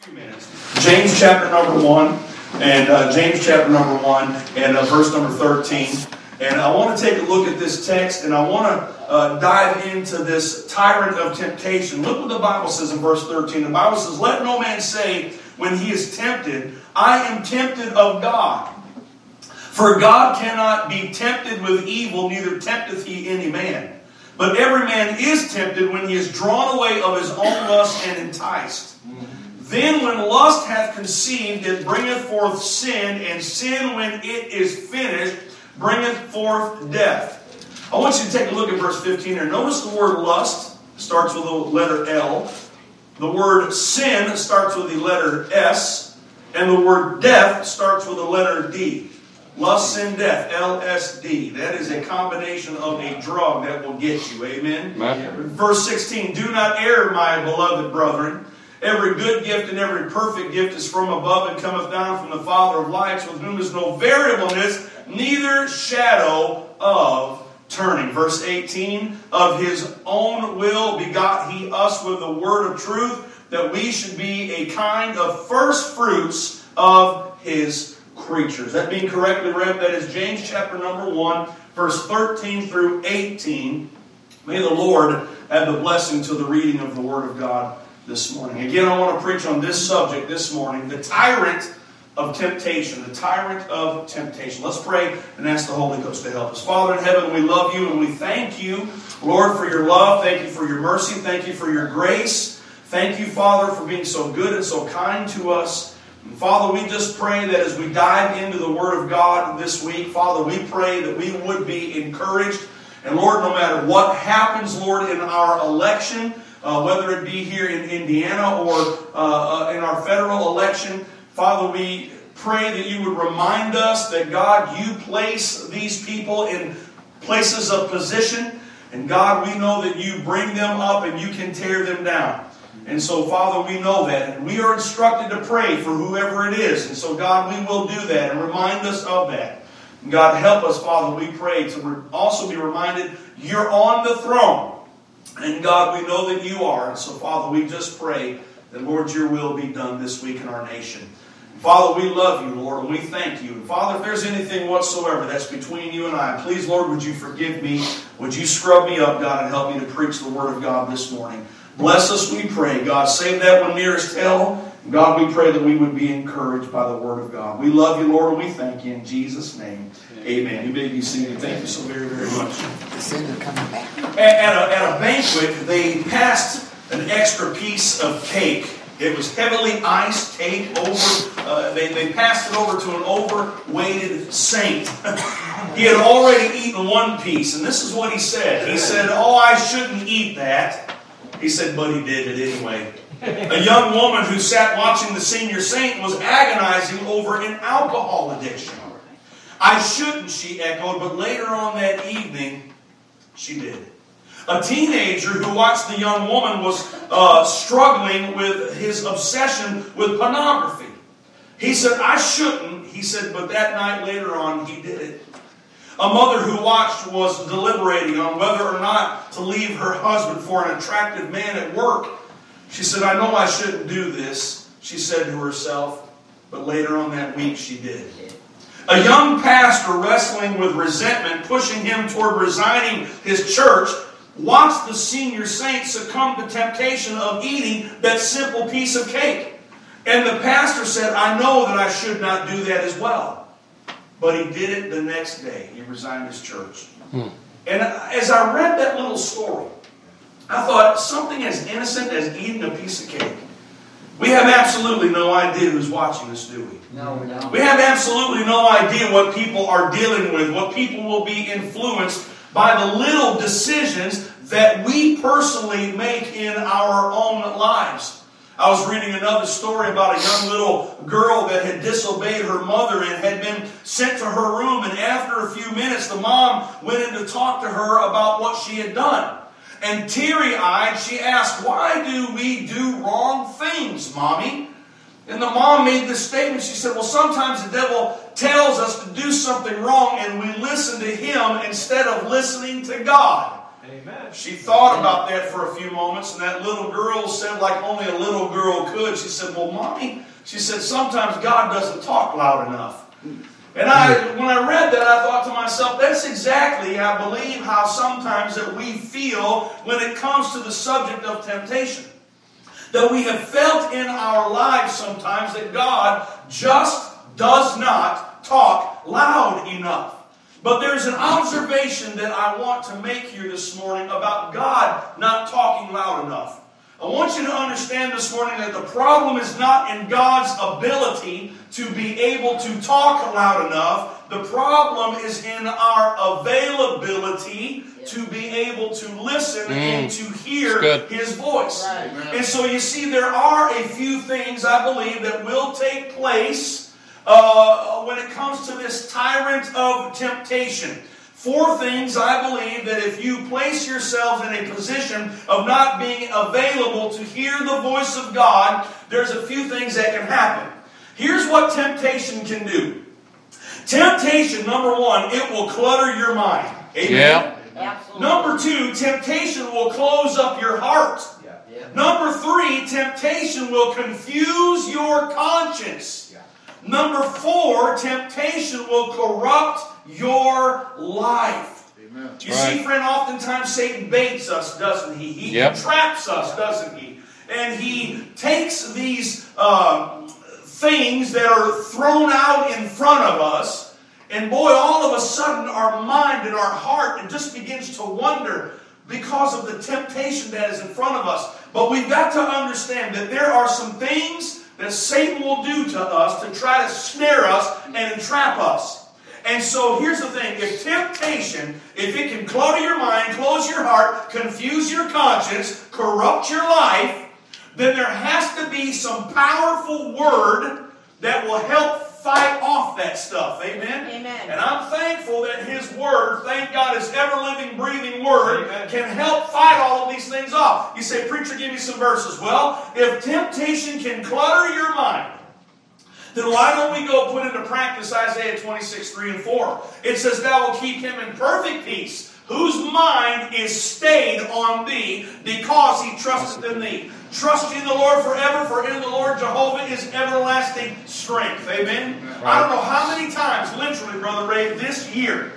James chapter number 1, and verse number 13. And I want to take a look at this text, and I want to dive into this tyrant of temptation. Look what the Bible says in verse 13. The Bible says, "Let no man say when he is tempted, I am tempted of God. For God cannot be tempted with evil, neither tempteth he any man. But every man is tempted when he is drawn away of his own lust and enticed. Then when lust hath conceived, it bringeth forth sin, and sin, when it is finished, bringeth forth death." I want you to take a look at verse 15 here. Notice the word lust starts with the letter L. The word sin starts with the letter S. And the word death starts with the letter D. Lust, sin, death. LSD. That is a combination of a drug that will get you. Amen? Verse 16. "Do not err, my beloved brethren. Every good gift and every perfect gift is from above and cometh down from the Father of lights, with whom is no variableness, neither shadow of turning." Verse 18, "Of his own will begot he us with the word of truth, that we should be a kind of first fruits of his creatures." That being correctly read, that is James chapter number 1, verse 13 through 18. May the Lord add the blessing to the reading of the Word of God this morning. Again, I want to preach on this subject this morning, the tyrant of temptation. The tyrant of temptation. Let's pray and ask the Holy Ghost to help us. Father in heaven, we love you and we thank you, Lord, for your love. Thank you for your mercy. Thank you for your grace. Thank you, Father, for being so good and so kind to us. And Father, we just pray that as we dive into the Word of God this week, Father, we pray that we would be encouraged. And Lord, no matter what happens, Lord, in our election, whether it be here in Indiana or in our federal election, Father, we pray that you would remind us that, God, you place these people in places of position. And God, we know that you bring them up and you can tear them down. And so, Father, we know that. And we are instructed to pray for whoever it is. And so, God, we will do that and remind us of that. And God, help us, Father, we pray, to also be reminded you're on the throne. And God, we know that you are. And so, Father, we just pray that, Lord, your will be done this week in our nation. Father, we love you, Lord, and we thank you. And Father, if there's anything whatsoever that's between you and I, please, Lord, would you forgive me? Would you scrub me up, God, and help me to preach the Word of God this morning? Bless us, we pray. God, save that one nearest hell. God, we pray that we would be encouraged by the Word of God. We love you, Lord, and we thank you in Jesus' name. Amen. You may be seated. Thank you so very, very much. At a banquet, they passed an extra piece of cake. It was heavily iced cake. They passed it over to an overweighted saint. He had already eaten one piece, and this is what he said. He said, "Oh, I shouldn't eat that." He said, but he did it anyway. A young woman who sat watching the senior saint was agonizing over an alcohol addiction. "I shouldn't," she echoed, but later on that evening, she did. A teenager who watched the young woman was struggling with his obsession with pornography. He said, "I shouldn't," he said, but that night later on, he did it. A mother who watched was deliberating on whether or not to leave her husband for an attractive man at work. She said, "I know I shouldn't do this," she said to herself, but later on that week she did. A young pastor wrestling with resentment, pushing him toward resigning his church, watched the senior saint succumb to temptation of eating that simple piece of cake. And the pastor said, "I know that I should not do that as well." But he did it the next day. He resigned his church. And as I read that little story, I thought, something as innocent as eating a piece of cake. We have absolutely no idea who's watching us, do we? No, we don't. We have absolutely no idea what people are dealing with, what people will be influenced by the little decisions that we personally make in our own lives. I was reading another story about a young little girl that had disobeyed her mother and had been sent to her room. And after a few minutes, the mom went in to talk to her about what she had done. And teary-eyed, she asked, "Why do we do wrong things, Mommy?" And the mom made this statement. She said, "Well, sometimes the devil tells us to do something wrong and we listen to him instead of listening to God." Amen. She thought about that for a few moments, and that little girl said, like only a little girl could, she said, well, Mommy, she said, sometimes God doesn't talk loud enough. And when I read that, I thought to myself, that's exactly, I believe, how sometimes that we feel when it comes to the subject of temptation. That we have felt in our lives sometimes that God just does not talk loud enough. But there's an observation that I want to make here this morning about God not talking loud enough. I want you to understand this morning that the problem is not in God's ability to be able to talk loud enough. The problem is in our availability to be able to listen and to hear His voice. Right. And so you see, there are a few things I believe that will take place when it comes to this tyrant of temptation. 4 things I believe that if you place yourselves in a position of not being available to hear the voice of God, there's a few things that can happen. Here's what temptation can do. Temptation, number 1, it will clutter your mind. Amen? Yeah. Absolutely. Number 2, temptation will close up your heart. Yeah. Number 3, temptation will confuse your conscience. Yeah. Number 4, temptation will corrupt your life. Amen. You see, friend, oftentimes Satan baits us, doesn't he? He traps us, doesn't he? And he takes these things that are thrown out in front of us, and boy, all of a sudden our mind and our heart, it just begins to wonder because of the temptation that is in front of us. But we've got to understand that there are some things that Satan will do to us to try to snare us and entrap us. And so here's the thing. If temptation, if it can clutter your mind, close your heart, confuse your conscience, corrupt your life, then there has to be some powerful word that will help fight off that stuff. Amen? Amen. And I'm thankful that His Word, thank God, His ever-living, breathing Word, can help fight all of these things off. You say, preacher, give me some verses. Well, if temptation can clutter your mind, then why don't we go put into practice Isaiah 26, 3 and 4. It says, thou wilt keep him in perfect peace, whose mind is stayed on thee, because he trusteth in thee. Trust in the Lord forever, for in the Lord Jehovah is everlasting strength. Amen? Right. I don't know how many times, literally, Brother Ray, this year,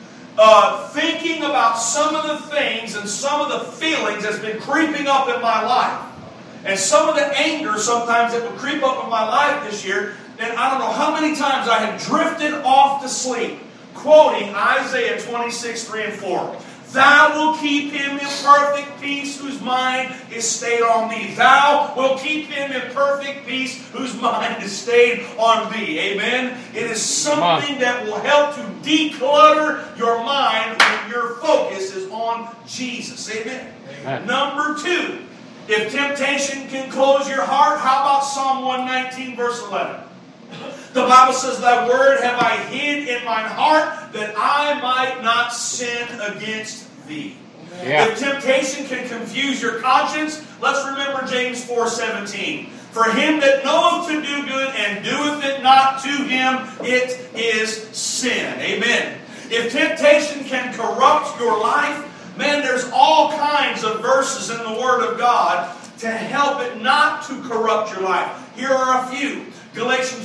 thinking about some of the things and some of the feelings that's been creeping up in my life. And some of the anger sometimes that would creep up in my life this year. And I don't know how many times I have drifted off to sleep, quoting Isaiah 26, 3 and 4. Thou wilt keep him in perfect peace whose mind is stayed on thee. Thou wilt keep him in perfect peace whose mind is stayed on thee. Amen? It is something that will help to declutter your mind when your focus is on Jesus. Amen? Amen. Number 2, if temptation can close your heart, how about Psalm 119 verse 11? The Bible says, thy word have I hid in mine heart, that I might not sin against thee. Yeah. If temptation can confuse your conscience, let's remember James 4:17. For him that knoweth to do good and doeth it not, to him it is sin. Amen. If temptation can corrupt your life, man, there's all kinds of verses in the Word of God to help it not to corrupt your life. Here are a few. Galatians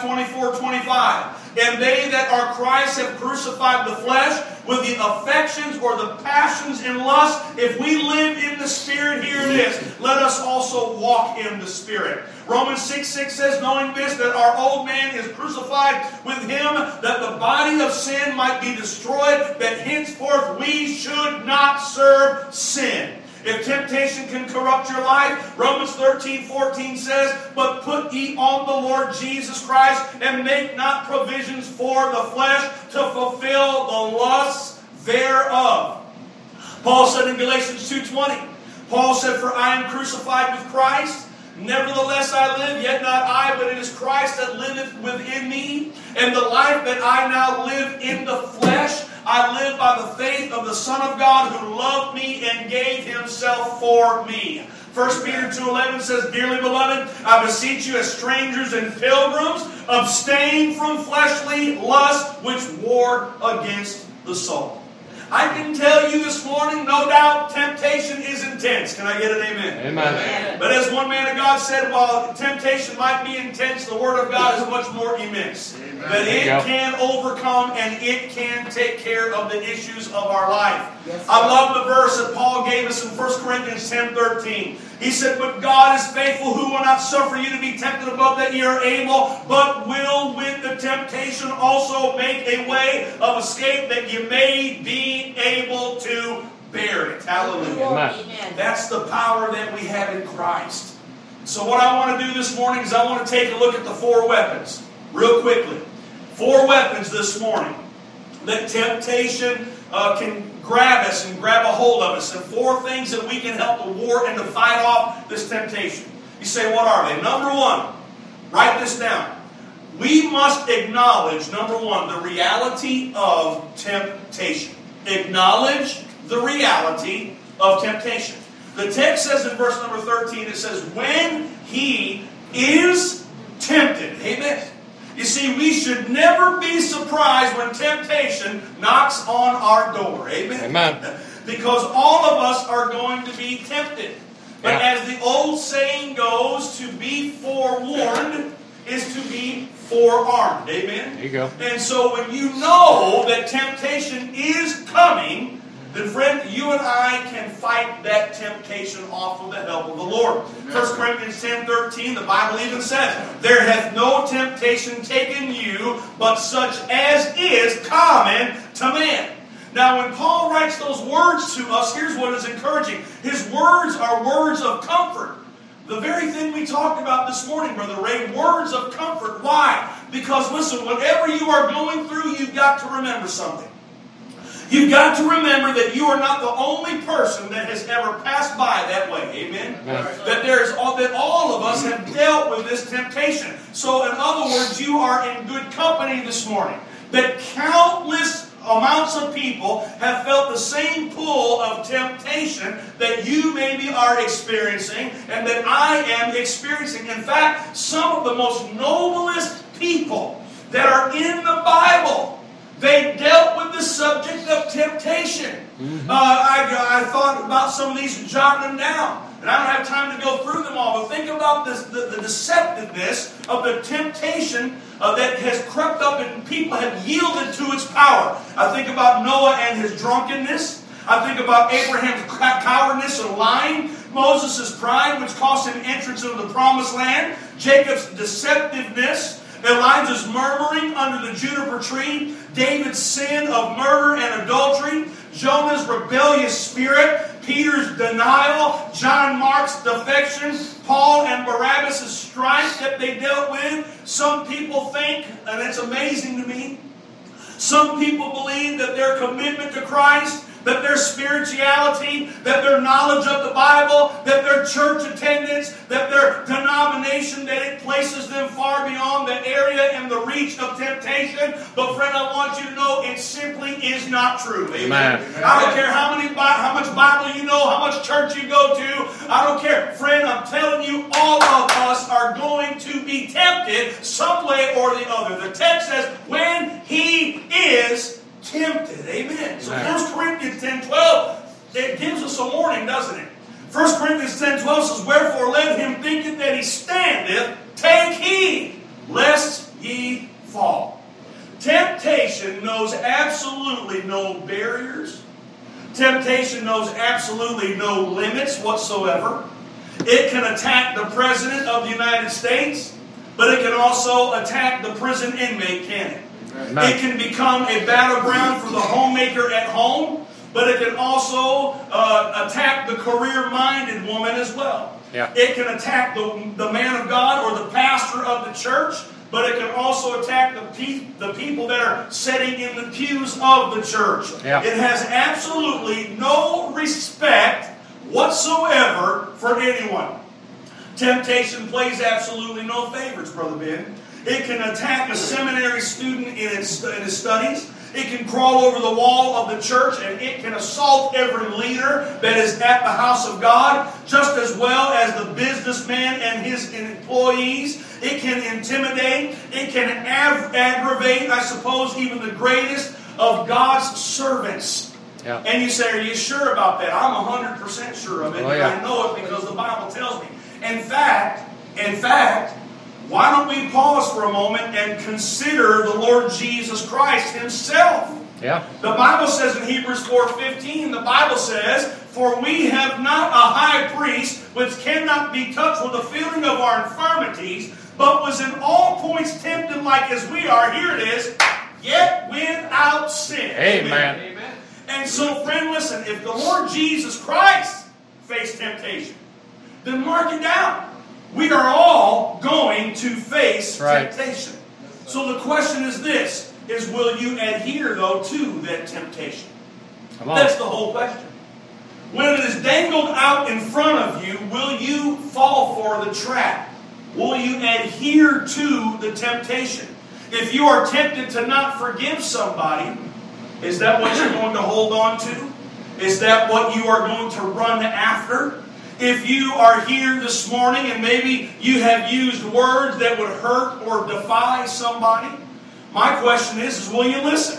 5:24-25. And they that are Christ have crucified the flesh with the affections or the passions and lusts. If we live in the Spirit, here it is, let us also walk in the Spirit. Romans 6:6 says, knowing this, that our old man is crucified with him, that the body of sin might be destroyed, that henceforth we should not serve sin. If temptation can corrupt your life, Romans 13:14 says, but put ye on the Lord Jesus Christ, and make not provisions for the flesh to fulfill the lusts thereof. Paul said in Galatians 2:20, Paul said, for I am crucified with Christ, nevertheless I live, yet not I, but it is Christ that liveth within me. And the life that I now live in the flesh, I live by the faith of the Son of God who loved me and gave himself for me. 1 Peter 2:11 says, dearly beloved, I beseech you as strangers and pilgrims, abstain from fleshly lusts which war against the soul. I can tell you this morning, no doubt, temptation is intense. Can I get an amen? Amen. But as one man of God said, while temptation might be intense, the Word of God is much more immense. Amen. That it can overcome and it can take care of the issues of our life. Yes, I love the verse that Paul gave us in 1 Corinthians 10:13. He said, but God is faithful, who will not suffer you to be tempted above that ye are able, but will with the temptation also make a way of escape that you may be able to bear it. Hallelujah. Amen. That's the power that we have in Christ. So what I want to do this morning is I want to take a look at the 4 weapons, real quickly. 4 weapons this morning that temptation can grab us and grab a hold of us, and 4 things that we can help to war and to fight off this temptation. You say, what are they? Number 1, write this down. We must acknowledge, number 1, the reality of temptation. Acknowledge the reality of temptation. The text says in verse number 13, it says, when he is tempted. Amen. You see, we should never be surprised when temptation knocks on our door. Amen? Amen. Because all of us are going to be tempted. But as the old saying goes, to be forewarned is to be forearmed. Amen? There you go. And so when you know that temptation is coming, then friend, you and I can fight that temptation off with the help of the Lord. 1 Corinthians 10:13, the Bible even says, there hath no temptation taken you, but such as is common to man. Now when Paul writes those words to us, here's what is encouraging. His words are words of comfort. The very thing we talked about this morning, Brother Ray, words of comfort. Why? Because listen, whatever you are going through, you've got to remember something. You've got to remember that you are not the only person that has ever passed by that way. Amen? That all of us have dealt with this temptation. So in other words, you are in good company this morning. That countless amounts of people have felt the same pull of temptation that you maybe are experiencing and that I am experiencing. In fact, some of the most noblest people that are in the Bible, they dealt with the subject of temptation. I thought about some of these and jotted them down. And I don't have time to go through them all. But think about this, the deceptiveness of the temptation that has crept up and people have yielded to its power. I think about Noah and his drunkenness. I think about Abraham's cowardness and lying. Moses' pride, which cost him entrance into the promised land. Jacob's deceptiveness. Elijah's murmuring under the juniper tree, David's sin of murder and adultery, Jonah's rebellious spirit, Peter's denial, John Mark's defection, Paul and Barabbas' strife that they dealt with. Some people think, and it's amazing to me, some people believe that their commitment to Christ, that their spirituality, that their knowledge of the Bible, that their church attendance, that their denomination, that it places them far beyond the area and the reach of temptation. But friend, I want you to know it simply is not true. Amen. I don't care how much Bible you know, how much church you go to. I don't care. Friend, I'm telling you, all of us are going to be tempted some way or the other. The text says, when he is tempted. Amen. So 1 Corinthians 10:12, it gives us a warning, doesn't it? 1 Corinthians 10:12 says, wherefore let him thinketh that he standeth, take heed, lest ye fall. Temptation knows absolutely no barriers. Temptation knows absolutely no limits whatsoever. It can attack the President of the United States, but it can also attack the prison inmate, can it? It can become a battleground for the homemaker at home, but it can also attack the career-minded woman as well. Yeah. It can attack the man of God or the pastor of the church, but it can also attack the people that are sitting in the pews of the church. Yeah. It has absolutely no respect whatsoever for anyone. Temptation plays absolutely no favorites, Brother Ben. It can attack a seminary student in his studies. It can crawl over the wall of the church, and it can assault every leader that is at the house of God, just as well as the businessman and his employees. It can intimidate. It can aggravate, I suppose, even the greatest of God's servants. Yeah. And you say, are you sure about that? I'm 100% sure of it. Oh, And yeah. I know it because the Bible tells me. In fact, why don't we pause for a moment and consider the Lord Jesus Christ Himself? Yeah. The Bible says in Hebrews 4:15, the Bible says, for we have not a high priest which cannot be touched with the feeling of our infirmities, but was in all points tempted like as we are. Here it is, yet without sin. Amen. Amen. And so, friend, listen, if the Lord Jesus Christ faced temptation, then mark it down. We are all going to face temptation. So the question is this, is will you adhere, though, to that temptation? Come on. That's the whole question. When it is dangled out in front of you, will you fall for the trap? Will you adhere to the temptation? If you are tempted to not forgive somebody, is that what you're going to hold on to? Is that what you are going to run after? If you are here this morning and maybe you have used words that would hurt or defy somebody, my question is will you listen?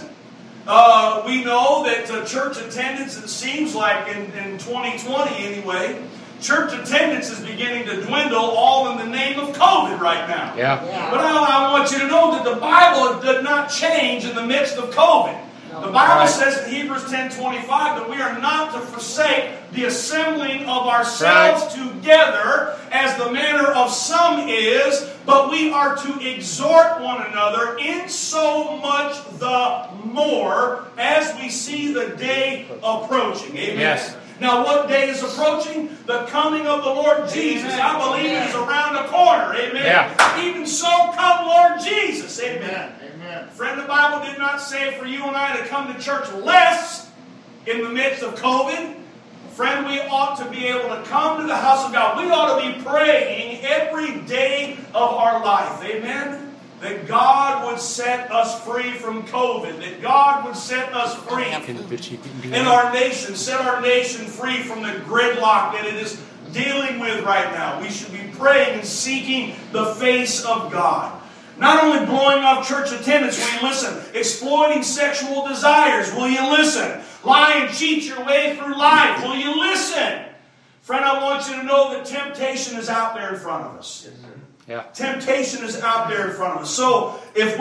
We know that church attendance, it seems like in 2020 anyway, church attendance is beginning to dwindle all in the name of COVID right now. Yeah. But I want you to know that the Bible did not change in the midst of COVID. The Bible says in Hebrews 10:25 that we are not to forsake the assembling of ourselves together as the manner of some is, but we are to exhort one another in so much the more as we see the day approaching. Amen. Yes. Now what day is approaching? The coming of the Lord Jesus. I believe it is around the corner. Amen. Yeah. Even so come Lord Jesus. Amen. Amen. Friend, the Bible did not say for you and I to come to church less in the midst of COVID. Friend, we ought to be able to come to the house of God. We ought to be praying every day of our life. Amen. That God would set us free from COVID. That God would set us free in our nation. Set our nation free from the gridlock that it is dealing with right now. We should be praying and seeking the face of God. Not only blowing off church attendance, will you listen? Exploiting sexual desires, will you listen? Lie and cheat your way through life, will you listen? Friend, I want you to know that temptation is out there in front of us. Yeah. Temptation is out there in front of us. So if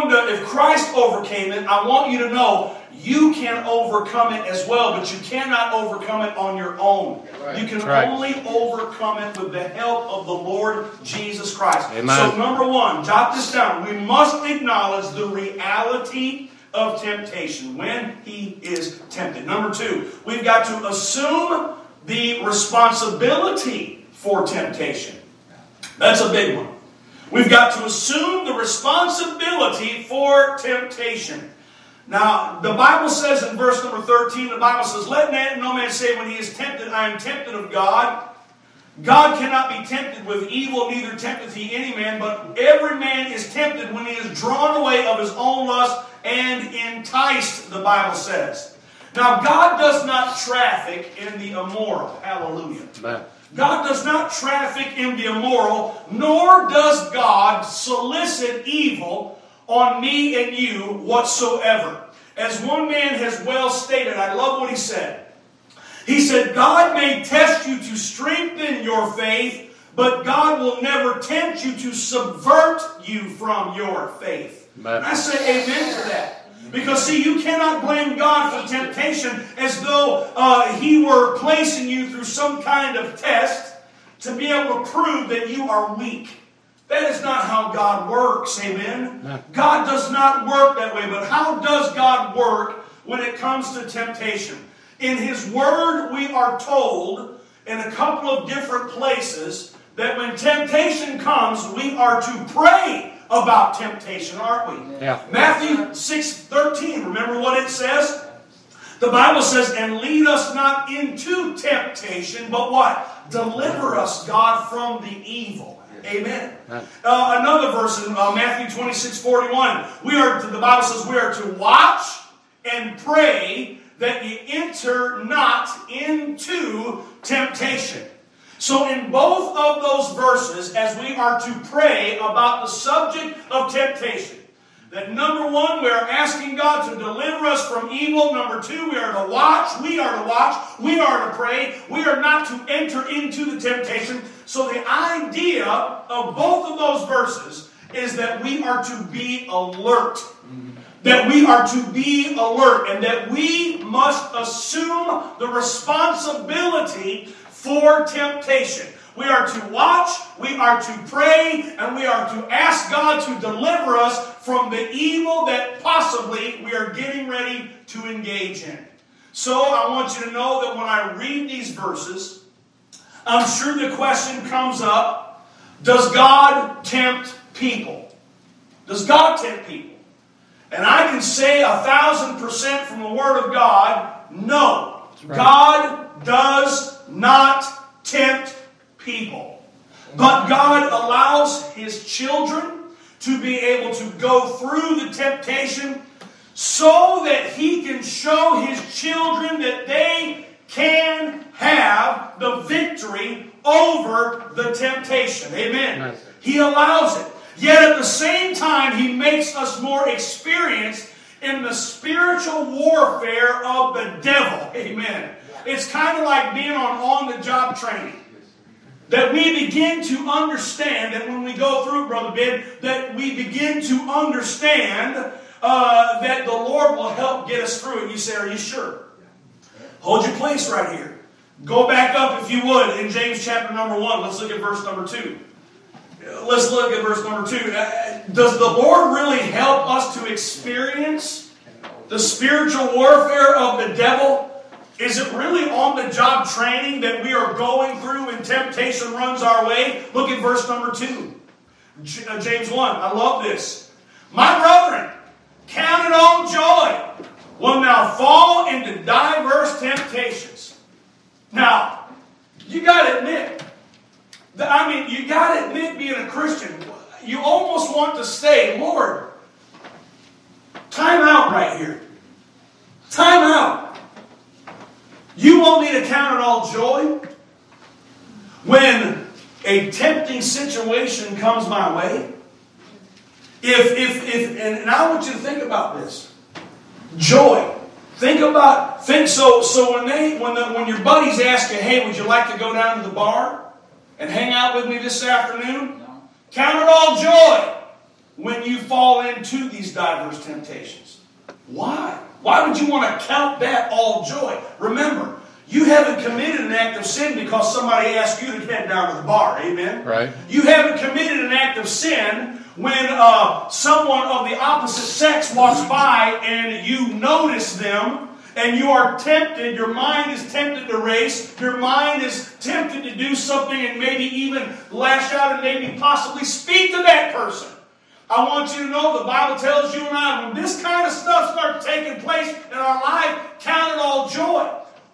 Christ overcame it, I want you to know you can overcome it as well, but you cannot overcome it on your own. Right. You can Right. only overcome it with the help of the Lord Jesus Christ. Amen. So number one, jot this down. We must acknowledge the reality of temptation when he is tempted. Number two, we've got to assume the responsibility for temptation. That's a big one. We've got to assume the responsibility for temptation. Now, the Bible says in verse number 13, the Bible says, let no man say when he is tempted, I am tempted of God. God cannot be tempted with evil, neither tempteth he any man, but every man is tempted when he is drawn away of his own lust and enticed, the Bible says. Now, God does not traffic in the immoral. Hallelujah. Amen. God does not traffic in the immoral, nor does God solicit evil on me and you whatsoever. As one man has well stated, I love what he said. He said, God may test you to strengthen your faith, but God will never tempt you to subvert you from your faith. Amen. And I say amen to that. Because, see, you cannot blame God for temptation as though He were placing you through some kind of test to be able to prove that you are weak. That is not how God works, amen? No. God does not work that way. But how does God work when it comes to temptation? In His Word, we are told in a couple of different places that when temptation comes, we are to pray about temptation, aren't we? Yeah. Matthew 6:13, remember what it says? The Bible says, and lead us not into temptation, but what? Deliver us, God, from the evil. Amen. Another verse in Matthew 26:41, the Bible says we are to watch and pray that ye enter not into temptation. So in both of those verses, as we are to pray about the subject of temptation, That number one, we are asking God to deliver us from evil. Number two, we are to watch. We are to watch. We are to pray. We are not to enter into the temptation. So the idea of both of those verses is that we are to be alert. That we are to be alert. And that we must assume the responsibility for temptation. We are to watch, we are to pray, and we are to ask God to deliver us from the evil that possibly we are getting ready to engage in. So I want you to know that when I read these verses, I'm sure the question comes up, does God tempt people? Does God tempt people? And I can say 1,000% from the Word of God, no. Right. God does not tempt people. But God allows His children to be able to go through the temptation so that He can show His children that they can have the victory over the temptation. Amen. Nice. He allows it. Yet at the same time, He makes us more experienced in the spiritual warfare of the devil. Amen. It's kind of like being on the job training. That we begin to understand, that when we go through, Brother Ben, that we begin to understand that the Lord will help get us through it. You say, are you sure? Hold your place right here. Go back up, if you would, in James chapter number 1. Let's look at verse number 2. Let's look at verse number 2. Does the Lord really help us to experience the spiritual warfare of the devil? Is it really on-the-job training that we are going through when temptation runs our way? Look at verse number 2. James 1. I love this. My brethren, count it all joy when thou fall into diverse temptations. Now, you got to admit, you got to admit, being a Christian, you almost want to say, Lord, time out right here. Time out. You want me to count it all joy when a tempting situation comes my way? And I want you to think about this. Joy. So when your buddies ask you, hey, would you like to go down to the bar and hang out with me this afternoon? No. Count it all joy when you fall into these diverse temptations. Why? Why would you want to count that all joy? Remember, you haven't committed an act of sin because somebody asked you to head down to the bar. Amen? Right. You haven't committed an act of sin when someone of the opposite sex walks by and you notice them and you are tempted. Your mind is tempted to race. Your mind is tempted to do something and maybe even lash out and maybe possibly speak to that person. I want you to know the Bible tells you and I, when this kind of stuff starts taking place in our life, count it all joy.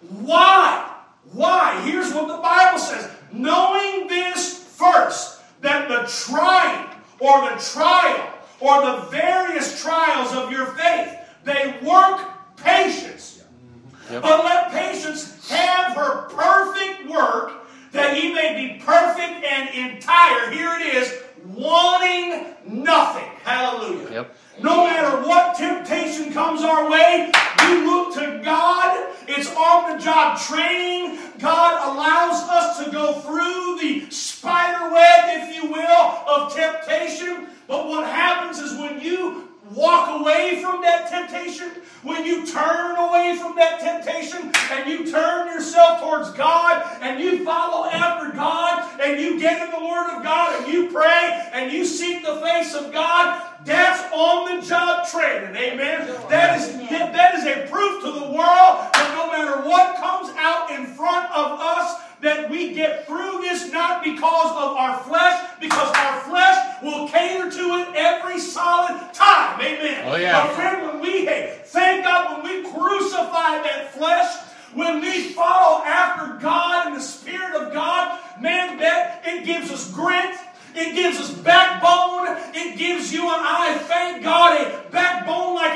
Why? Why? Here's what the Bible says. Knowing this first, that the trying or the trial or the various trials of your faith, they work patience. Yep. But let patience have her perfect work, that ye may be perfect and entire. Here it is, wanting nothing. Hallelujah. Yep. No matter what temptation comes our way, we look to God. It's on-the-job training. God allows us to go through the spider web, if you will, of temptation. But what happens is when you walk away from that temptation, when you turn away from that temptation and you turn yourself towards God and you follow after God and you get in the Word of God and you pray and you seek the face of God, that's on-the-job training. Amen? That is a proof to the world that no matter what comes out in front of us, that we get through this not because of our flesh, because our flesh will cater to it every solid time. Amen. Oh, yeah. But friend, thank God, when we crucify that flesh, when we follow after God and the Spirit of God, man, that it gives us grit. It gives us backbone. It gives you and I, thank God, a backbone like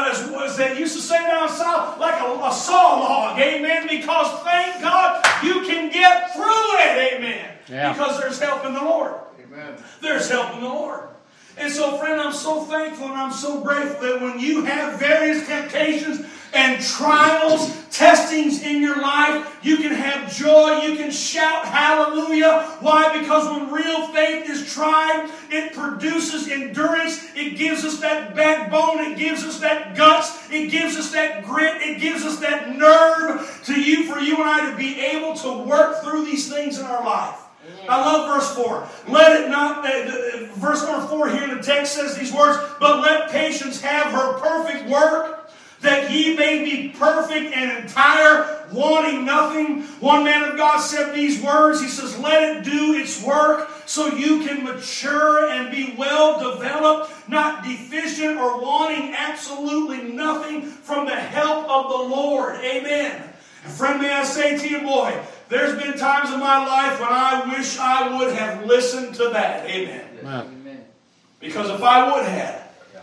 as they used to say down south, like a saw log. Amen. Because thank God you can get through it. Amen. Yeah. Because there's help in the Lord. Amen. There's help in the Lord. And so, friend, I'm so thankful and I'm so grateful that when you have various temptations and trials, testings in your life, you can have joy, you can shout hallelujah. Why? Because when real faith is tried, it produces endurance, it gives us that backbone, it gives us that guts, it gives us that grit, it gives us that nerve for you and I to be able to work through these things in our life. I love verse 4. Let it not, verse number 4 here in the text says these words, but let patience have her perfect work, that ye may be perfect and entire, wanting nothing. One man of God said these words. He says, let it do its work so you can mature and be well developed, not deficient or wanting absolutely nothing from the help of the Lord. Amen. And friend, may I say to you, boy, there's been times in my life when I wish I would have listened to that. Amen. Amen. Because if I would have,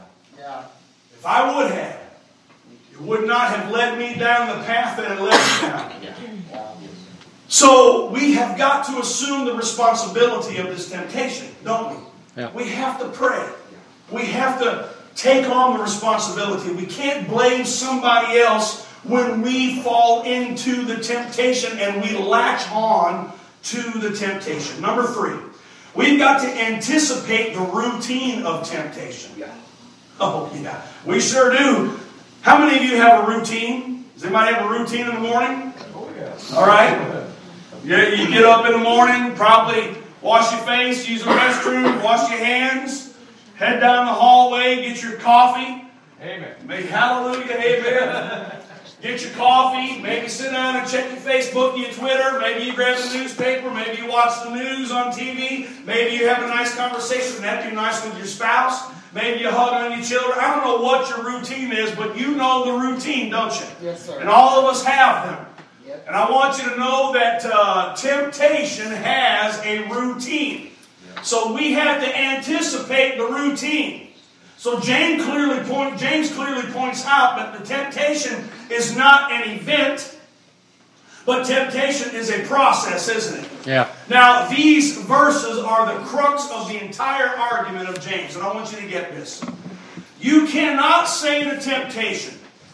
it would not have led me down the path that it led me down. So we have got to assume the responsibility of this temptation, don't we? Yeah. We have to pray. We have to take on the responsibility. We can't blame somebody else when we fall into the temptation and we latch on to the temptation. Number 3, we've got to anticipate the routine of temptation. Oh, yeah. We sure do. How many of you have a routine? Does anybody have a routine in the morning? Oh, yes. All right. You get up in the morning, probably wash your face, use the restroom, wash your hands, head down the hallway, get your coffee. Amen. Make hallelujah, amen. Get your coffee, maybe sit down and check your Facebook, your Twitter, maybe you grab the newspaper, maybe you watch the news on TV, maybe you have a nice conversation, that'd be nice with your spouse, maybe you hug on your children. I don't know what your routine is, but you know the routine, don't you? Yes, sir. And all of us have them. Yep. And I want you to know that temptation has a routine. So we have to anticipate the routine. So James clearly points out that the temptation is not an event, but temptation is a process, isn't it? Yeah. Now, these verses are the crux of the entire argument of James, and I want you to get this. You cannot say to temptation,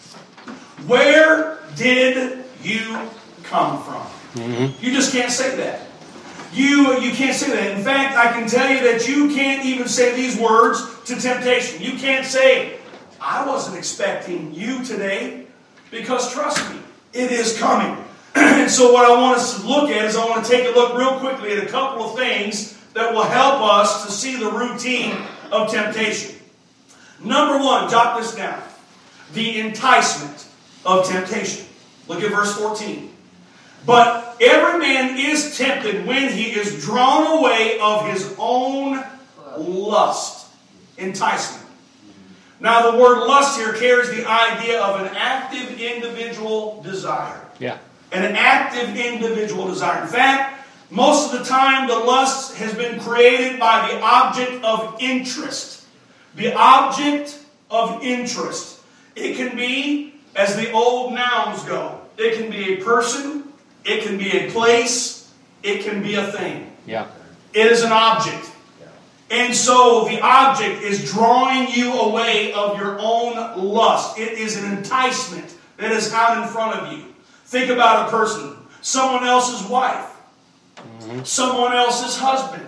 where did you come from? Mm-hmm. You just can't say that. You can't say that. In fact, I can tell you that you can't even say these words to temptation. You can't say, I wasn't expecting you today, because trust me, it is coming. And so what I want us to look at is I want to take a look real quickly at a couple of things that will help us to see the routine of temptation. Number 1, jot this down. The enticement of temptation. Look at verse 14. But every man is tempted when he is drawn away of his own lust. Enticement. Now the word lust here carries the idea of an active individual desire. Yeah. An active individual desire. In fact, most of the time the lust has been created by the object of interest. The object of interest. It can be, as the old nouns go, it can be a person, it can be a place, it can be a thing. Yeah. It is an object. And so the object is drawing you away of your own lust. It is an enticement that is out in front of you. Think about a person, someone else's wife, someone else's husband.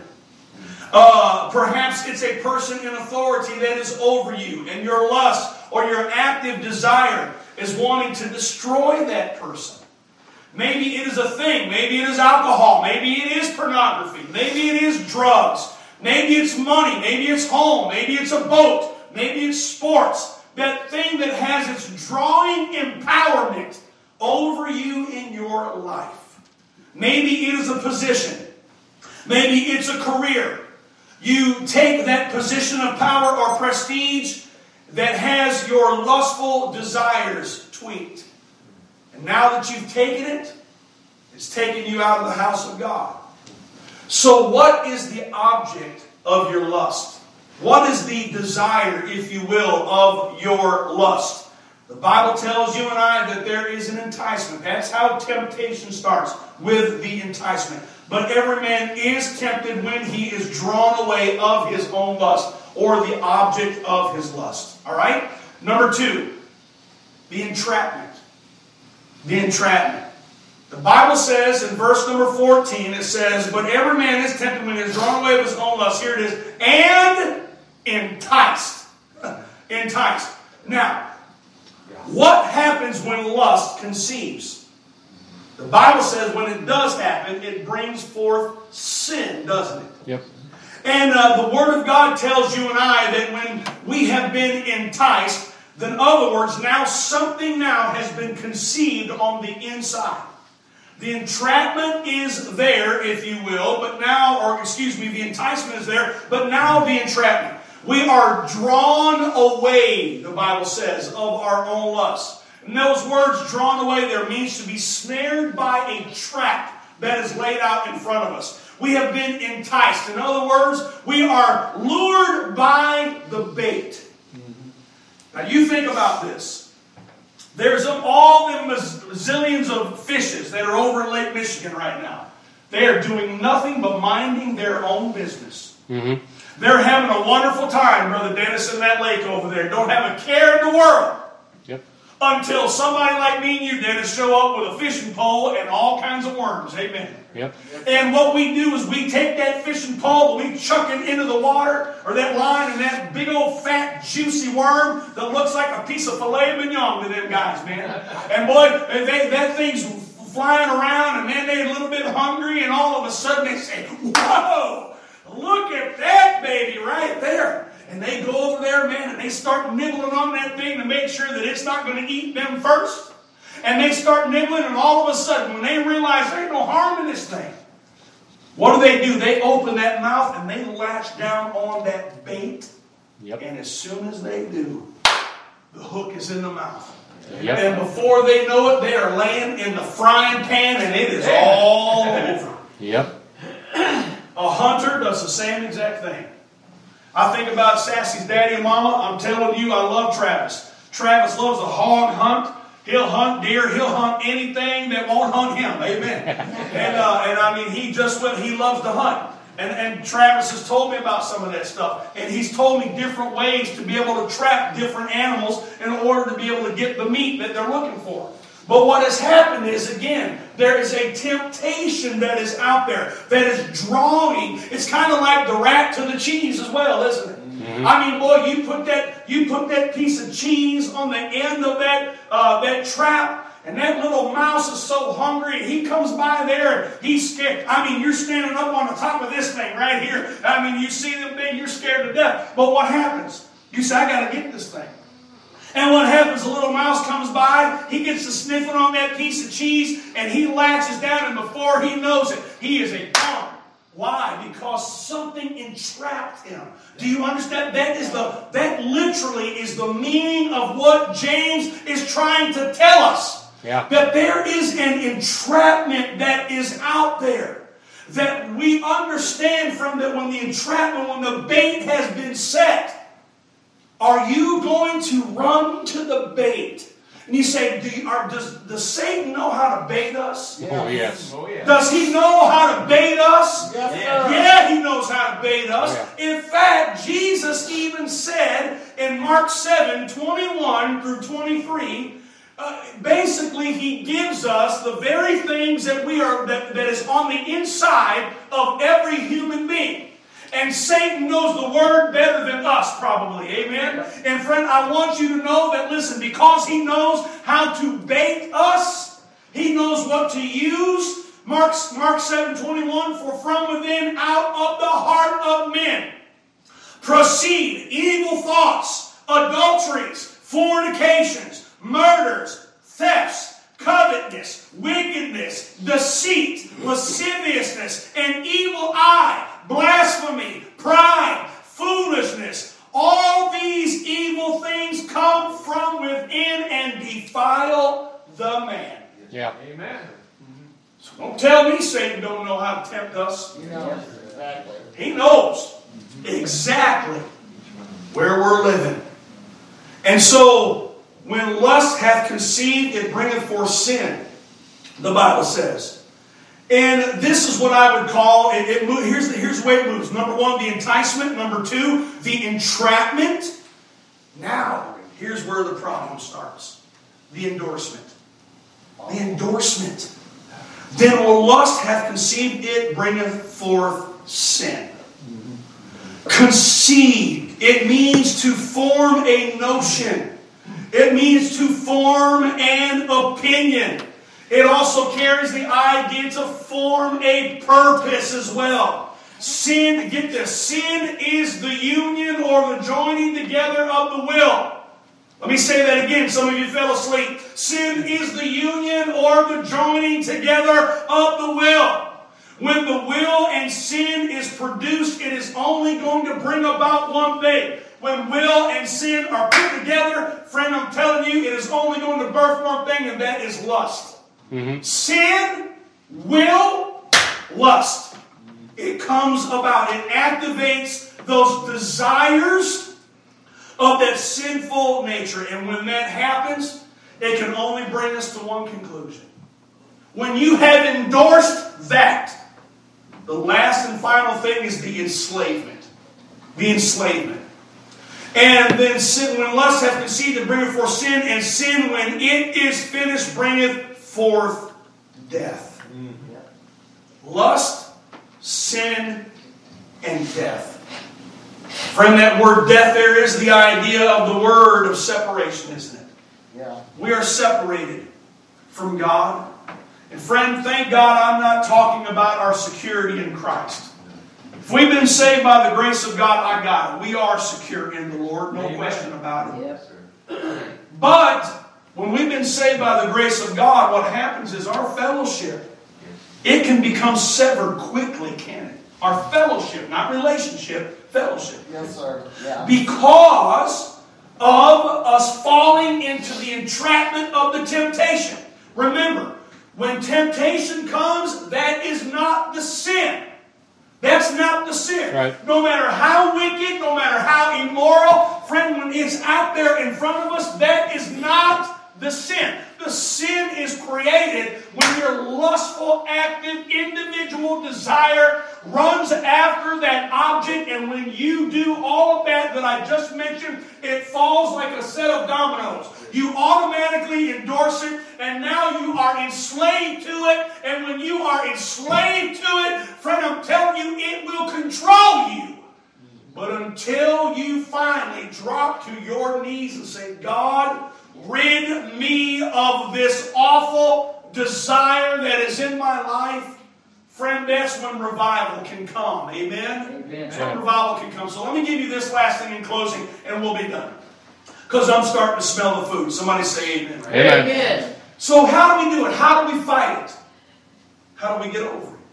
Perhaps it's a person in authority that is over you, and your lust or your active desire is wanting to destroy that person. Maybe it is a thing. Maybe it is alcohol. Maybe it is pornography. Maybe it is drugs. Maybe it's money. Maybe it's home. Maybe it's a boat. Maybe it's sports. That thing that has its drawing empowerment over you in your life. Maybe it is a position. Maybe it's a career. You take that position of power or prestige that has your lustful desires tweaked. And now that you've taken it, it's taken you out of the house of God. So what is the object of your lust? What is the desire, if you will, of your lust? The Bible tells you and I that there is an enticement. That's how temptation starts, with the enticement. but every man is tempted when he is drawn away of his own lust, or the object of his lust. All right? Number 2, the entrapment. The entrapment. The Bible says in verse number 14, it says, but every man is tempted when he is drawn away of his own lust. Here it is. And enticed. Enticed. Now, what happens when lust conceives? The Bible says when it does happen, it brings forth sin, doesn't it? Yep. And the Word of God tells you and I that when we have been enticed, then in other words, now something now has been conceived on the inside. The entrapment is there, if you will, but now, or excuse me, the enticement is there, but now the entrapment. We are drawn away, the Bible says, of our own lust. And those words, drawn away, there means to be snared by a trap that is laid out in front of us. We have been enticed. In other words, we are lured by the bait. Now you think about this. There's all the zillions of fishes that are over in Lake Michigan right now. They are doing nothing but minding their own business. Mm-hmm. They're having a wonderful time, Brother Dennis, in that lake over there. Don't have a care in the world. Yep. Until somebody like me and you, Dennis, show up with a fishing pole and all kinds of worms. Amen. Yep. And what we do is we take that fishing pole and we chuck it into the water, or that line, and that big old fat juicy worm that looks like a piece of filet mignon to them guys, man. And boy, that thing's flying around, and man, they're a little bit hungry, and all of a sudden they say, whoa, look at that baby right there. And they go over there, man, and they start nibbling on that thing to make sure that it's not going to eat them first. And they start nibbling, and all of a sudden, when they realize there ain't no harm in this thing, what do? They open that mouth, and they latch down on that bait. Yep. And as soon as they do, the hook is in the mouth. Yep. And before they know it, they are laying in the frying pan, and it is all over. Yep. A hunter does the same exact thing. I think about Sassy's daddy and mama. I'm telling you, I love Travis. Travis loves a hog hunt. He'll hunt deer. He'll hunt anything that won't hunt him. Amen. And I mean, he loves to hunt. And Travis has told me about some of that stuff. And he's told me different ways to be able to trap different animals in order to be able to get the meat that they're looking for. But what has happened is, again, there is a temptation that is out there that is drawing. It's kind of like the rat to the cheese as well, isn't it? Mm-hmm. I mean, boy, you put that piece of cheese on the end of that trap, and that little mouse is so hungry, and he comes by there, and he's scared. I mean, you're standing up on the top of this thing right here. I mean, you see them thing, you're scared to death. But what happens? You say, I got to get this thing. And what happens, a little mouse comes by, he gets to sniffing on that piece of cheese, and he latches down, and before he knows it, he is a goner. Why? Because something entrapped him. Do you understand? That literally is the meaning of what James is trying to tell us. Yeah. That there is an entrapment that is out there. That we understand from that when the bait has been set, are you going to run to the bait? And you say, does Satan know how to bait us? Yeah. Oh, yes. Oh, yeah. Does he know how to bait us? Yes, yeah, he knows how to bait us. Oh, yeah. In fact, Jesus even said in Mark 7:21 through 23, basically he gives us the very things that that is on the inside of every human being. And Satan knows the word better than us, probably. Amen? And friend, I want you to know that, listen, because he knows how to bait us, he knows what to use. Mark 7:21, for from within, out of the heart of men, proceed evil thoughts, adulteries, fornications, murders, thefts, covetousness, wickedness, deceit, lasciviousness, an evil eye, blasphemy, pride, foolishness. All these evil things come from within and defile the man. Yeah. Amen. So don't tell me Satan don't know how to tempt us. He knows exactly. He knows exactly where we're living. And so, when lust hath conceived, it bringeth forth sin, the Bible says. And this is what I would call, here's the way it moves. Number one, the enticement. Number two, the entrapment. Now, here's where the problem starts. The endorsement. The endorsement. Then will lust have conceived, it bringeth forth sin. Conceived. It means to form a notion. It means to form an opinion. It also carries the idea to form a purpose as well. Sin, get this, sin is the union or the joining together of the will. Let me say that again. Some of you fell asleep. Sin is the union or the joining together of the will. When the will and sin is produced, it is only going to bring about one thing. When will and sin are put together, friend, I'm telling you, it is only going to birth one thing, and that is lust. Mm-hmm. Sin, will, lust. It comes about. It activates those desires of that sinful nature. And when that happens, it can only bring us to one conclusion. When you have endorsed that, the last and final thing is the enslavement. The enslavement. And then sin, when lust hath conceived, it bringeth forth sin, and sin, when it is finished, bringeth forth death. Lust, sin, and death. Friend, that word death there is the idea of the word of separation, isn't it? Yeah. We are separated from God. And friend, thank God I'm not talking about our security in Christ. If we've been saved by the grace of God, I got it. We are secure in the Lord, no question about it. Yes, sir. But when we've been saved by the grace of God, what happens is our fellowship, it can become severed quickly, can it? Our fellowship, not relationship, fellowship. Yes, sir. Yeah. Because of us falling into the entrapment of the temptation. Remember, when temptation comes, that is not the sin. That's not the sin. Right. No matter how wicked, no matter how immoral, friend, when it's out there in front of us, that is not the sin. The sin is created when your lustful, active, individual desire runs after that object, and when you do all of that I just mentioned, it falls like a set of dominoes. You automatically endorse it, and now you are enslaved to it, and when you are enslaved to it, friend, I'm telling you, it will control you. But until you finally drop to your knees and say, God, rid me of this awful desire that is in my life, friend, that's when revival can come. Amen? Amen. That's when revival can come. So let me give you this last thing in closing, and we'll be done. Because I'm starting to smell the food. Somebody say amen. Right? Amen. Amen. So how do we do it? How do we fight it? How do we get over it?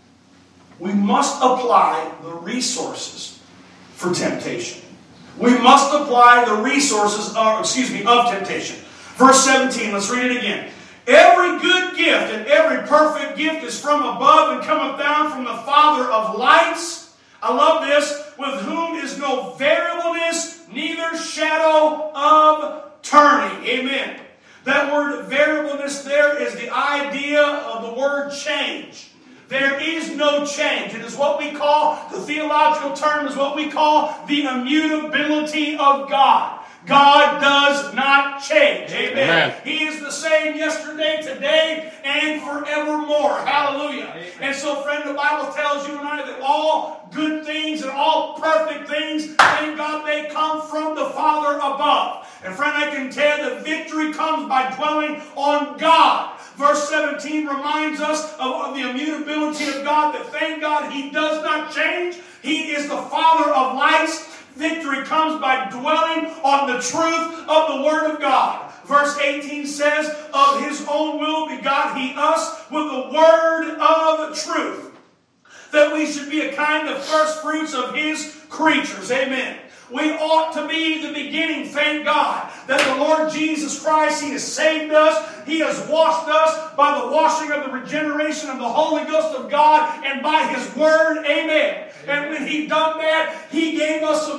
We must apply the resources for temptation. We must apply the resources of temptation. Verse 17, let's read it again. Every good gift and every perfect gift is from above and cometh down from the Father of lights. I love this. With whom is no variableness, neither shadow of turning. Amen. That word variableness there is the idea of the word change. There is no change. It is what we call, the theological term is what we call the immutability of God. God does not change. Amen. Amen. He is the same yesterday, today, and forevermore. Hallelujah. Amen. And so, friend, the Bible tells you and I that all good things and all perfect things, thank God, they come from the Father above. And friend, I can tell you the victory comes by dwelling on God. Verse 17 reminds us of the immutability of God, that thank God He does not change. He is the Father of lights. Victory comes by dwelling on the truth of the Word of God. Verse 18 says, of His own will begot He us with the Word of truth, that we should be a kind of first fruits of His creatures. Amen. We ought to be the beginning, thank God, that the Lord Jesus Christ, He has saved us. He has washed us by the washing of the regeneration of the Holy Ghost of God and by His Word. Amen. And when He done that, He gave us some power.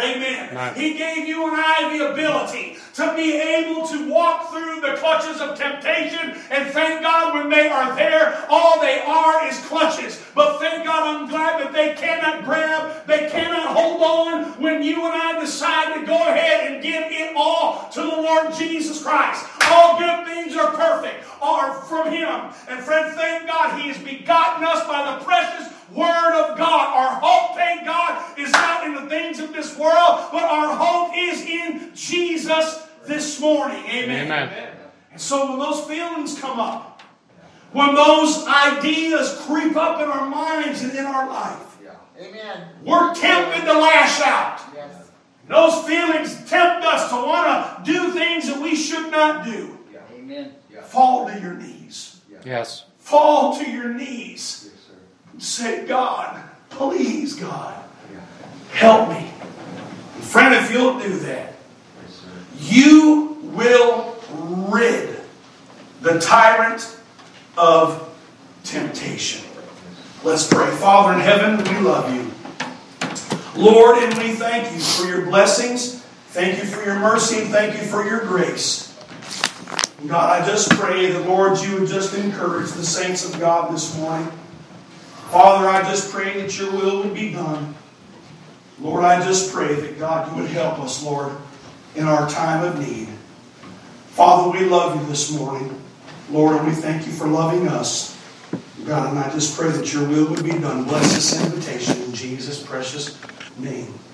Amen. Right. He gave you and I the ability to be able to walk through the clutches of temptation. And thank God when they are there, all they are is clutches. But thank God I'm glad that they cannot grab, they cannot hold on when you and I decide to go ahead and give it all to the Lord Jesus Christ. All good things are perfect, are from Him. And friend, thank God He has begotten us by the precious Word of God. Our hope, thank God, is not in the things of this world, but our hope is in Jesus this morning. Amen. Amen. And so when those feelings come up, when those ideas creep up in our minds and in our life, Amen. we're tempted to lash out. Yes. Those feelings tempt us to want to do things that we should not do. Amen. Fall to your knees. Yes. Fall to your knees. And say, God, please, God, help me. And friend, if you'll do that, you will rid the tyrant of temptation. Let's pray. Father in heaven, we love you. Lord, and we thank you for your blessings. Thank you for your mercy, and thank you for your grace. God, I just pray that, Lord, you would just encourage the saints of God this morning. Father, I just pray that your will would be done. Lord, I just pray that, God, you would help us, Lord, in our time of need. Father, we love you this morning. Lord, and we thank you for loving us. God, and I just pray that your will would be done. Bless this invitation in Jesus' precious name.